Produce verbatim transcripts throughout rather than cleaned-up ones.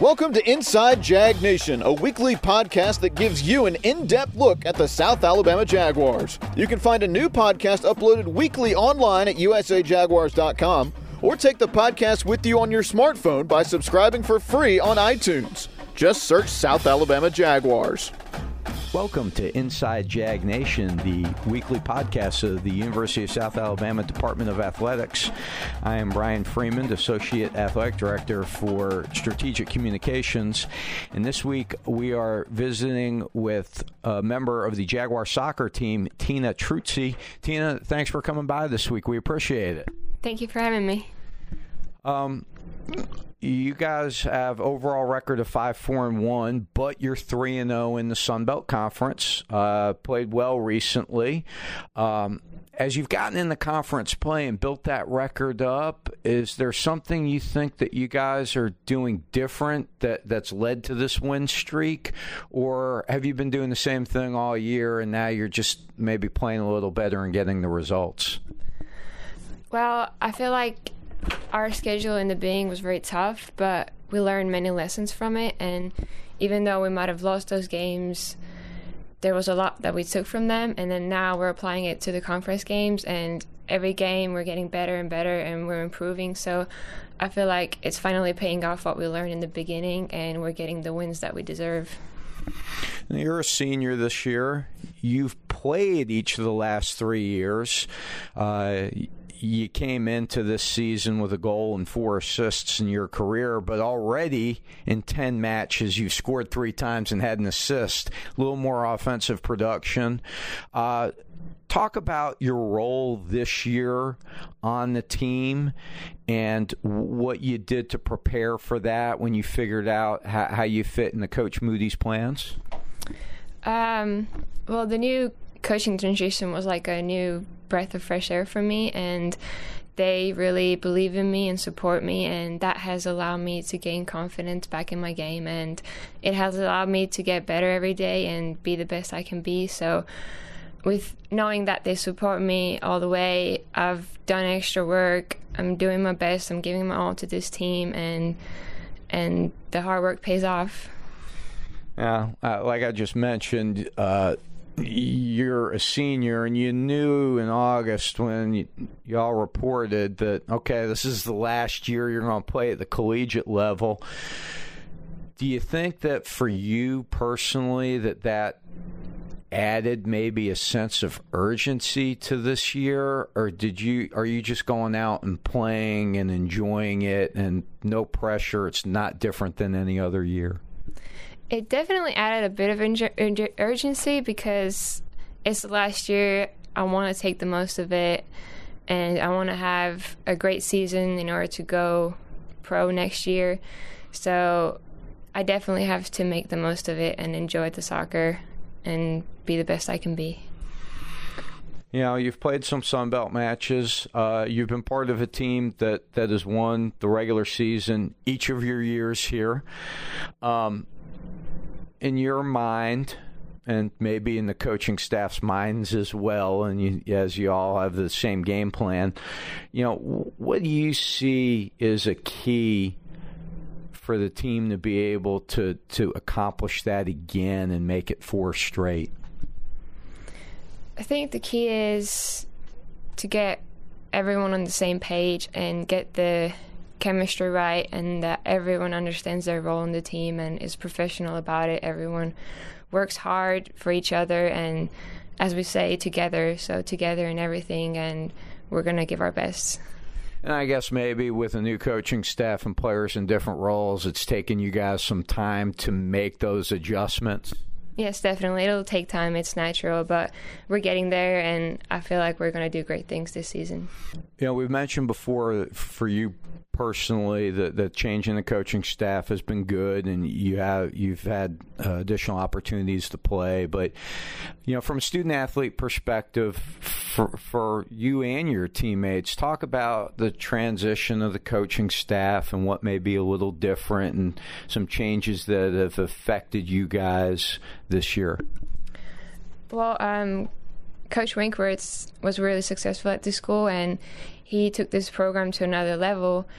Welcome to Inside Jag Nation, a weekly podcast that gives you an in-depth look at the South Alabama Jaguars. You can find a new podcast uploaded weekly online at u s a jaguars dot com, or take the podcast with you on your smartphone by subscribing for free on iTunes. Just search South Alabama Jaguars. Welcome to Inside Jag Nation, the weekly podcast of the University of South Alabama Department of Athletics. I am Brian Freeman, Associate Athletic Director for Strategic Communications. And this week we are visiting with a member of the Jaguar soccer team, Tina Truzzi. Tina, thanks for coming by this week. We appreciate it. Thank you for having me. Um, you guys have overall record of five four and one, but you're three and oh in the Sun Belt Conference. Uh, played well recently. Um, as you've gotten in the conference play and built that record up, is there something you think that you guys are doing different that, that's led to this win streak? Or have you been doing the same thing all year and now you're just maybe playing a little better and getting the results? Well, I feel like our schedule in the beginning was very tough, but we learned many lessons from it. And even though we might have lost those games, there was a lot that we took from them. And then now we're applying it to the conference games, and every game we're getting better and better and we're improving. So I feel like it's finally paying off what we learned in the beginning, and we're getting the wins that we deserve. You're a senior this year. You've played each of the last three years. Uh, You came into this season with a goal and four assists in your career, but already in ten matches, you've scored three times and had an assist. A little more offensive production. Uh, talk about your role this year on the team and what you did to prepare for that when you figured out how, how you fit in the Coach Moody's plans. Um, well, the new coaching transition was like a new breath of fresh air for me, and they really believe in me and support me, and that has allowed me to gain confidence back in my game, and it has allowed me to get better every day and be the best I can be. So with knowing that they support me all the way, I've done extra work, I'm doing my best, I'm giving my all to this team, and and the hard work pays off. Yeah, uh, like I just mentioned, uh you're a senior, and you knew in August when y- y'all reported that, okay, this is the last year you're going to play at the collegiate level. Do you think that for you personally that that added maybe a sense of urgency to this year, or did you are you just going out and playing and enjoying it and no pressure? It's not different than any other year. It definitely added a bit of inju- inju- urgency because it's the last year. I want to take the most of it, and I want to have a great season in order to go pro next year. So I definitely have to make the most of it and enjoy the soccer and be the best I can be. You know, you've played some Sun Belt matches. Uh, you've been part of a team that, that has won the regular season each of your years here. Um, in your mind, and maybe in the coaching staff's minds as well, and you, as you all have the same game plan, you know, what do you see is a key for the team to be able to, to accomplish that again and make it four straight? I think the key is to get everyone on the same page and get the chemistry right, and that everyone understands their role in the team and is professional about it. Everyone works hard for each other, and as we say, together, so together in everything, and we're going to give our best. And I guess maybe with a new coaching staff and players in different roles, it's taken you guys some time to make those adjustments. Yes, definitely. It'll take time. It's natural, but we're getting there, and I feel like we're going to do great things this season. You know, we've mentioned before for you personally that the change in the coaching staff has been good, and you have you've had uh, additional opportunities to play. But you know, from a student athlete perspective, for for you and your teammates, talk about the transition of the coaching staff and what may be a little different, and some changes that have affected you guys this year. Well, um, Coach Winkworth was really successful at the school, and he took this program to another level.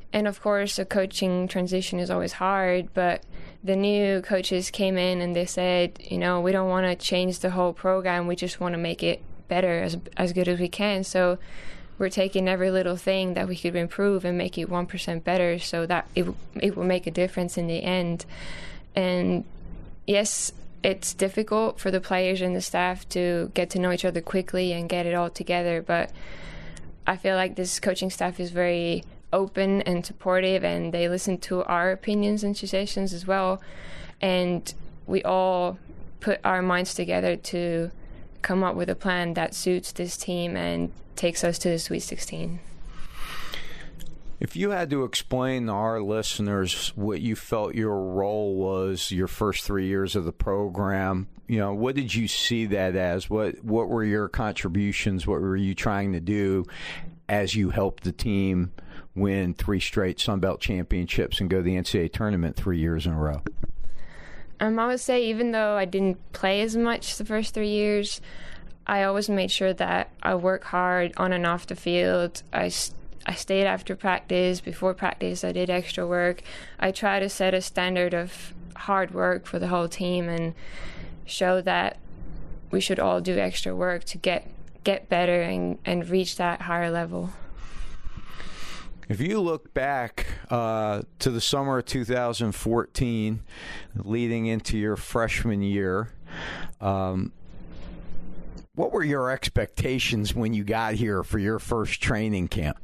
and of course, a coaching transition is always hard, but the new coaches came in and they said, you know, we don't want to change the whole program. We just want to make it better, as as good as we can. So we're taking every little thing that we could improve and make it one percent better so that it, it will make a difference in the end. And yes, it's difficult for the players and the staff to get to know each other quickly and get it all together, but I feel like this coaching staff is very open and supportive, and they listen to our opinions and suggestions as well, and we all put our minds together to come up with a plan that suits this team and takes us to the Sweet sixteen. If you had to explain to our listeners what you felt your role was your first three years of the program, you know, what did you see that as? What what were your contributions? What were you trying to do as you helped the team win three straight Sun Belt championships and go to the N C double A tournament three years in a row? Um, I would say even though I didn't play as much the first three years, I always made sure that I work hard on and off the field. I I stayed after practice, before practice I did extra work. I try to set a standard of hard work for the whole team and show that we should all do extra work to get get better and, and reach that higher level. If you look back uh, to the summer of two thousand fourteen, leading into your freshman year, um, what were your expectations when you got here for your first training camp?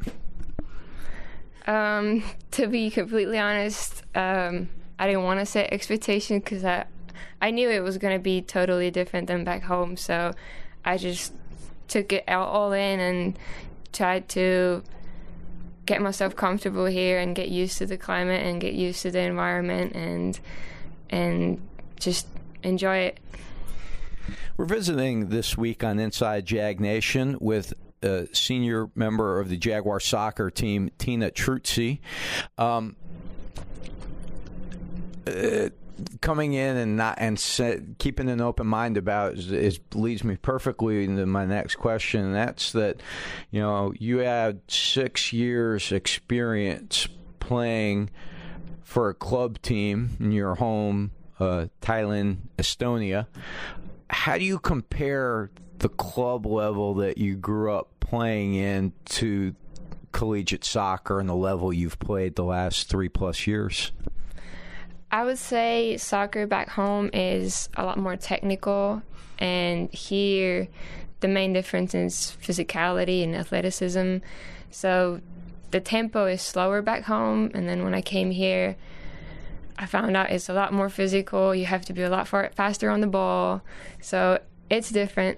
Um, to be completely honest, um, I didn't want to set expectations because I, I knew it was going to be totally different than back home. So I just took it out all in and tried to get myself comfortable here and get used to the climate and get used to the environment and and just enjoy it. We're visiting this week on Inside Jag Nation with a senior member of the Jaguar soccer team, Tina Truzzi. Um, uh, coming in and not and set, keeping an open mind about is, is leads me perfectly into my next question, and that's that, you know, you had six years experience playing for a club team in your home, uh, Tallinn, Estonia. How do you compare the club level that you grew up playing in to collegiate soccer and the level you've played the last three plus years? I would say soccer back home is a lot more technical, and here the main difference is physicality and athleticism. So the tempo is slower back home, and then when I came here, I found out it's a lot more physical. You have to be a lot far, faster on the ball. So it's different.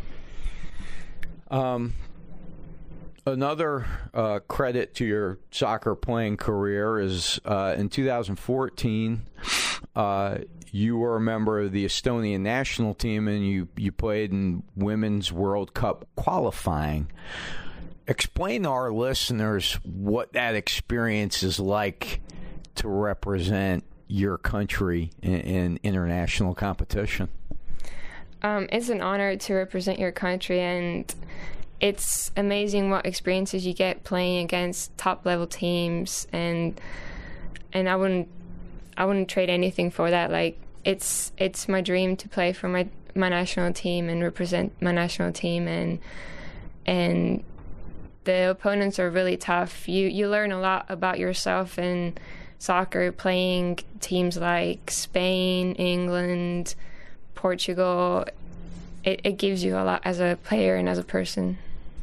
Um, another uh, credit to your soccer playing career is uh, in two thousand fourteen, uh, you were a member of the Estonian national team, and you, you played in Women's World Cup qualifying. Explain to our listeners what that experience is like to represent your country in, in international competition. Um, it's an honor to represent your country, and it's amazing what experiences you get playing against top-level teams, and and I wouldn't I wouldn't trade anything for that. Like it's it's my dream to play for my, my national team and represent my national team, and and the opponents are really tough. You you learn a lot about yourself in soccer playing teams like Spain, England, Portugal. It, it gives you a lot as a player and as a person.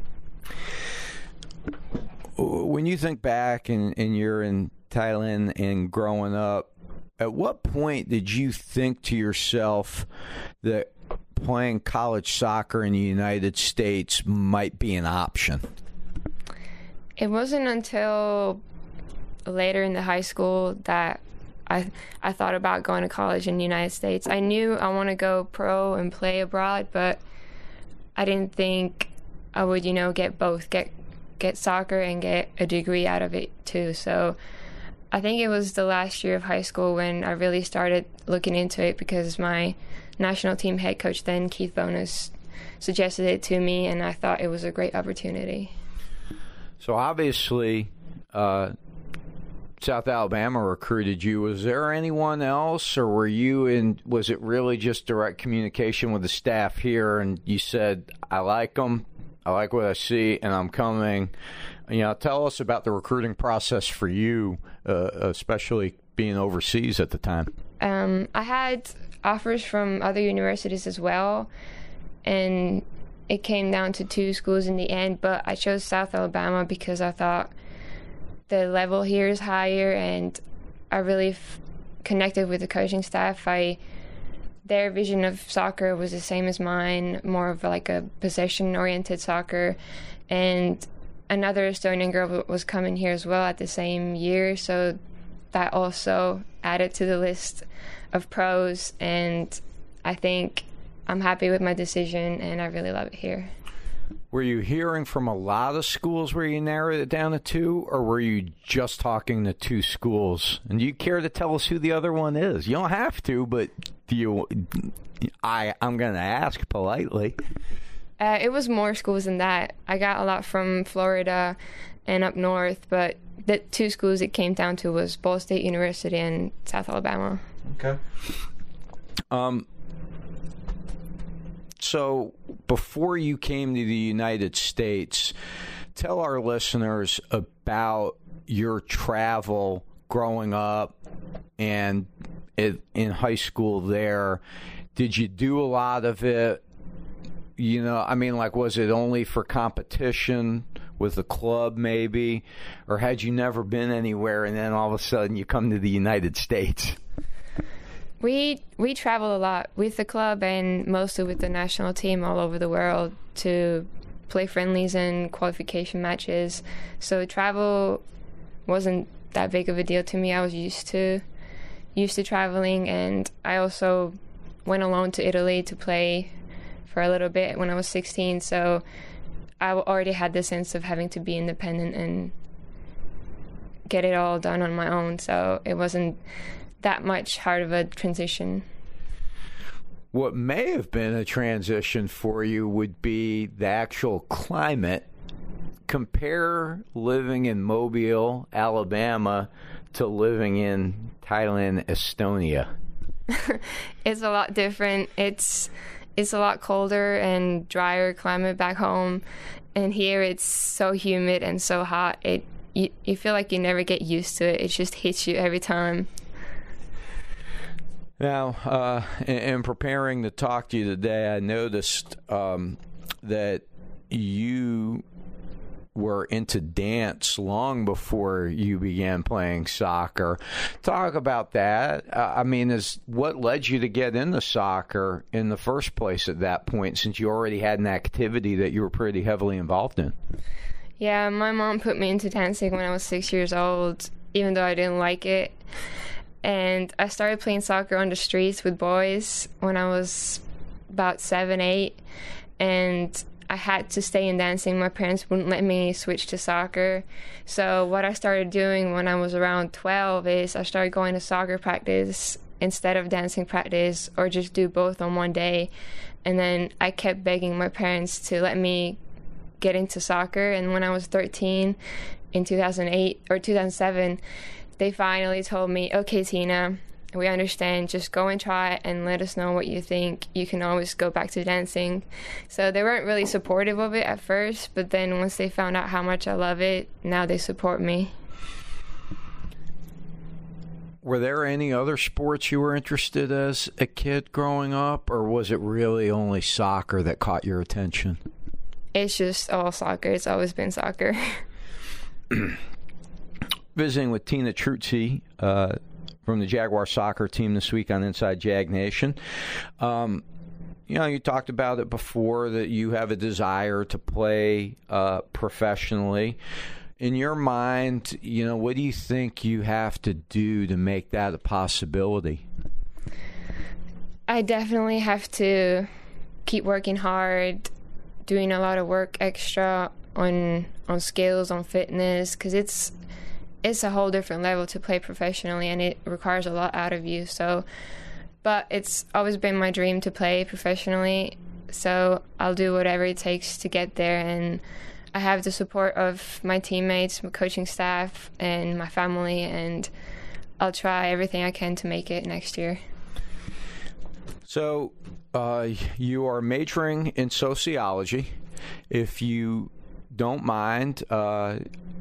When you think back and, and you're in Thailand and growing up, at what point did you think to yourself that playing college soccer in the United States might be an option? It wasn't until later in the high school that I I thought about going to college in the United States. I knew I want to go pro and play abroad, but I didn't think I would, you know, get both, get get soccer and get a degree out of it too. So I think it was the last year of high school when I really started looking into it, because my national team head coach then, Keith Bonus, suggested it to me, and I thought it was a great opportunity. So obviously, uh, South Alabama recruited you, was there anyone else, or were you in, was it really just direct communication with the staff here and you said, I like them, I like what I see, and I'm coming? You know, tell us about the recruiting process for you, uh, especially being overseas at the time. Um, I had offers from other universities as well, and it came down to two schools in the end, but I chose South Alabama because I thought the level here is higher, and I really f- connected with the coaching staff. I, their vision of soccer was the same as mine, more of like a possession-oriented soccer, and another Estonian girl w- was coming here as well at the same year, so that also added to the list of pros, and I think I'm happy with my decision, and I really love it here. Were you hearing from a lot of schools where you narrowed it down to two, or were you just talking to two schools? And do you care to tell us who the other one is? You don't have to, but do you? I, I'm going to ask politely. Uh, it was more schools than that. I got a lot from Florida and up north, but the two schools it came down to was Ball State University and South Alabama. Okay. Um. So before you came to the United States, tell our listeners about your travel growing up and it, in high school there. Did you do a lot of it? You know, I mean, like, was it only for competition with the club maybe? Or had you never been anywhere and then all of a sudden you come to the United States? We we travel a lot with the club and mostly with the national team all over the world to play friendlies and qualification matches. So travel wasn't that big of a deal to me. I was used to used to traveling, and I also went alone to Italy to play for a little bit when I was sixteen. So I already had the sense of having to be independent and get it all done on my own. So it wasn't that much hard of a transition. What may have been a transition for you would be the actual climate. Compare living in Mobile, Alabama, to living in Thailand, Estonia. It's a lot different. It's it's a lot colder and drier climate back home, and here it's so humid and so hot. It you, you feel like you never get used to it. It just hits you every time. Now, uh, in, in preparing to talk to you today, I noticed um, that you were into dance long before you began playing soccer. Talk about that. Uh, I mean, is what led you to get into soccer in the first place at that point, since you already had an activity that you were pretty heavily involved in? Yeah, my mom put me into dancing when I was six years old, even though I didn't like it. And I started playing soccer on the streets with boys when I was about seven, eight. And I had to stay in dancing. My parents wouldn't let me switch to soccer. So what I started doing when I was around twelve is I started going to soccer practice instead of dancing practice, or just do both on one day. And then I kept begging my parents to let me get into soccer. And when I was thirteen, in two thousand eight or two thousand seven, they finally told me, okay, Tina, we understand. Just go and try it and let us know what you think. You can always go back to dancing. So they weren't really supportive of it at first, but then once they found out how much I love it, now they support me. Were there any other sports you were interested in as a kid growing up, or was it really only soccer that caught your attention? It's just all soccer. It's always been soccer. Visiting with Tina Truzzi uh, from the Jaguar soccer team this week on Inside Jag Nation. Um, you know, you talked about it before that you have a desire to play uh, professionally. In your mind, you know, what do you think you have to do to make that a possibility? I definitely have to keep working hard, doing a lot of work extra on on skills, on fitness, because it's it's a whole different level to play professionally, and it requires a lot out of you. So, but it's always been my dream to play professionally, so I'll do whatever it takes to get there, and I have the support of my teammates, my coaching staff, and my family, and I'll try everything I can to make it next year. So uh, you are majoring in sociology. If you don't mind, uh,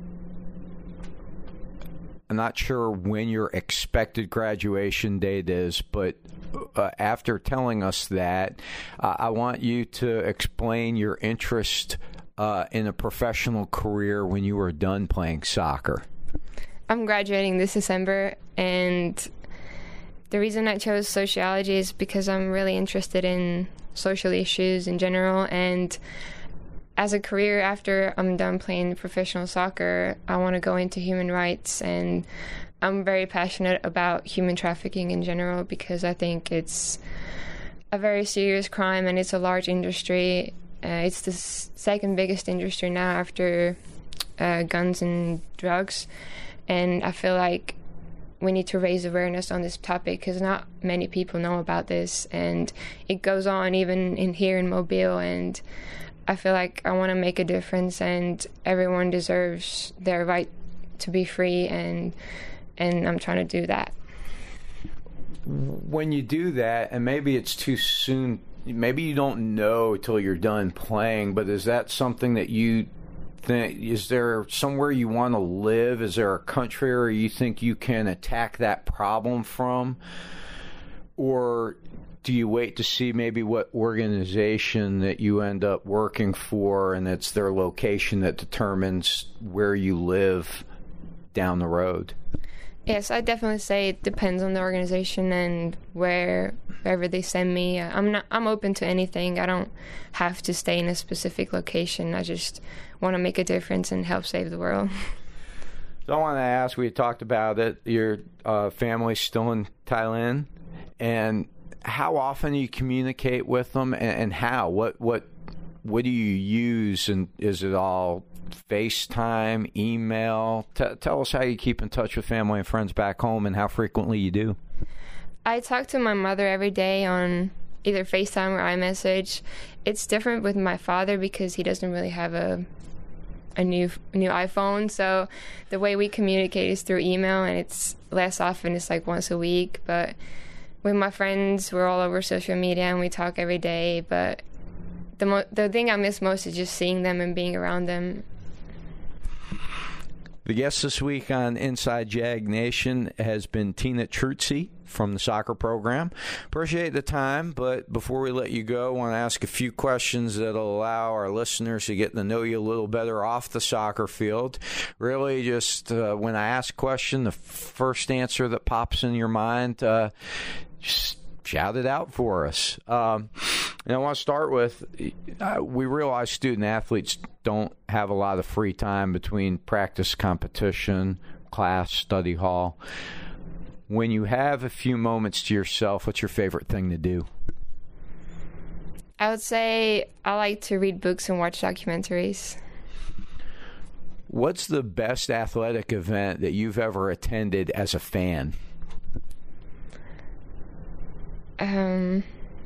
I'm not sure when your expected graduation date is, but uh, after telling us that, uh, I want you to explain your interest uh, in a professional career when you were done playing soccer. I'm graduating this December, and the reason I chose sociology is because I'm really interested in social issues in general, and as a career after I'm done playing professional soccer, I want to go into human rights, and I'm very passionate about human trafficking in general because I think it's a very serious crime and it's a large industry. Uh, it's the s- second biggest industry now after uh, guns and drugs, and I feel like we need to raise awareness on this topic because not many people know about this, and it goes on even in here in Mobile, and I feel like I want to make a difference, and everyone deserves their right to be free, and and I'm trying to do that. When you do that, and maybe it's too soon, maybe you don't know till you're done playing, but is that something that you think, is there somewhere you want to live? Is there a country where you think you can attack that problem from? Or do you wait to see maybe what organization that you end up working for, and it's their location that determines where you live down the road? Yes, I definitely say it depends on the organization and where wherever they send me. I'm not. I'm open to anything. I don't have to stay in a specific location. I just want to make a difference and help save the world. So I want to ask. We talked about it. Your uh, family's still in Thailand, and how often do you communicate with them, and, and how? What what what do you use, and is it all FaceTime, email? T- tell us how you keep in touch with family and friends back home, and how frequently you do. I talk to my mother every day on either FaceTime or iMessage. It's different with my father because he doesn't really have a a new new iPhone, so the way we communicate is through email, and it's less often. It's like once a week, but with my friends, we're all over social media and we talk every day, but the mo- the thing I miss most is just seeing them and being around them. The guest this week on Inside Jag Nation has been Tina Truzzi from the soccer program. Appreciate the time, but before we let you go, I want to ask a few questions that will allow our listeners to get to know you a little better off the soccer field. Really, just uh, when I ask a question, the first answer that pops in your mind, uh, just shout it out for us. Um, and I want to start with, uh, we realize student athletes don't have a lot of free time between practice, competition, class, study hall. When you have a few moments to yourself, what's your favorite thing to do? I would say I like to read books and watch documentaries. What's the best athletic event that you've ever attended as a fan? Um,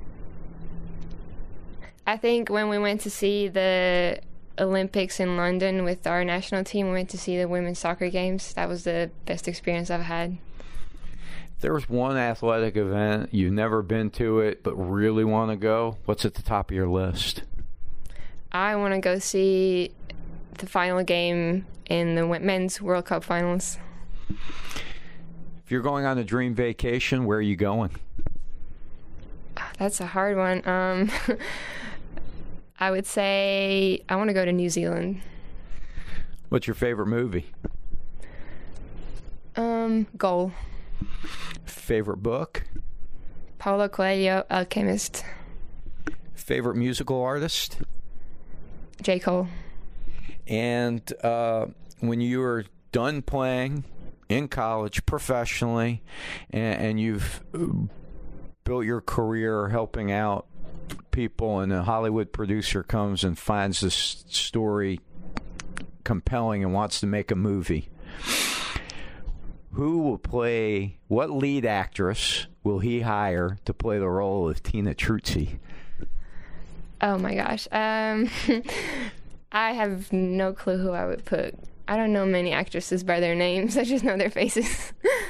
I think when we went to see the Olympics in London with our national team, we went to see the women's soccer games. That was the best experience I've had. If there was one athletic event, you've never been to it, but really want to go, what's at the top of your list? I want to go see the final game in the men's World Cup finals. If you're going on a dream vacation, where are you going? That's a hard one. Um, I would say I want to go to New Zealand. What's your favorite movie? Um, Goal. Favorite book? Paulo Coelho, Alchemist. Favorite musical artist? J. Cole. And uh, when you were done playing in college professionally, and, and you've built your career helping out people, and a Hollywood producer comes and finds this story compelling and wants to make a movie, who will play, what lead actress will he hire to play the role of Tina Truzzi? Oh my gosh. Um, I have no clue who I would put. I don't know many actresses by their names. I just know their faces.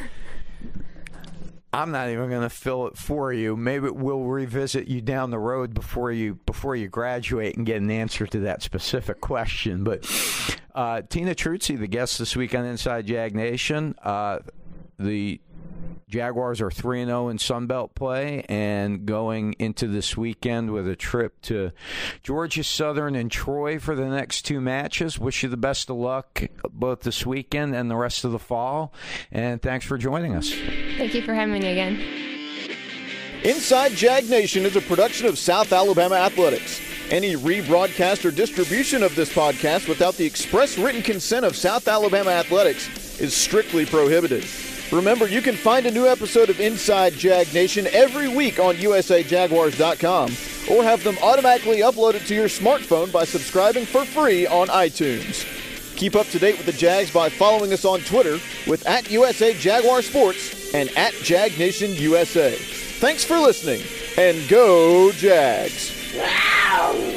I'm not even going to fill it for you. Maybe we'll revisit you down the road before you before you graduate and get an answer to that specific question. But uh, Tina Truzzi, the guest this week on Inside Jag Nation, uh, the Jaguars are three and oh in Sunbelt play and going into this weekend with a trip to Georgia Southern and Troy for the next two matches. Wish you the best of luck both this weekend and the rest of the fall. And thanks for joining us. Thank you for having me again. Inside Jag Nation is a production of South Alabama Athletics. Any rebroadcast or distribution of this podcast without the express written consent of South Alabama Athletics is strictly prohibited. Remember, you can find a new episode of Inside Jag Nation every week on U S A Jaguars dot com or have them automatically uploaded to your smartphone by subscribing for free on iTunes. Keep up to date with the Jags by following us on Twitter with at U S A Jaguar Sports and at Jag Nation U S A. Thanks for listening, and go Jags! Wow!